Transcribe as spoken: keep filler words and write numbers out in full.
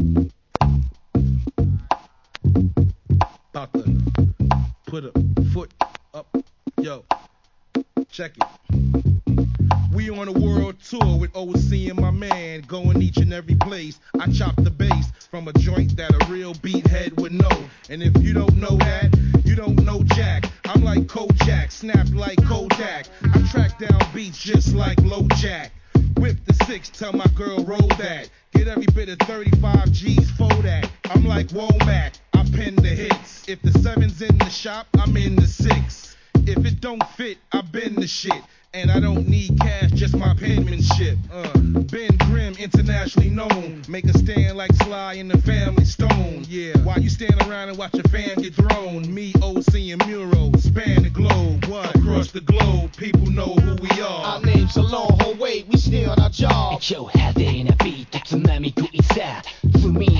About to put a foot up, yo, check it. We on a world tour with O C and my man, going each and every place. I chop the bass from a joint that a real beathead would know. And if you don't know that, you don't know Jack. I'm like Kojak, snapped like Kodak. I track down beats just like LoJack. Whip the six, tell my girl roll that. Get every bit of thirty-five G's for that. I'm like Womack, I pin the hits. If the seven's in the shop, I'm in the six. If it don't fit, I bend the shit. And I don't need cash, just my penmanship. Uh, Ben Grimm, internationally known. Make a stand like Sly in the Family Stone. Yeah, while you stand around and watch your fam get thrown. Me, O C, and Muro span the globe. What? Across the globe, people know who we are. Our name's a long whole way, we stay on our job. Yo, head in a beat, 津波食いさ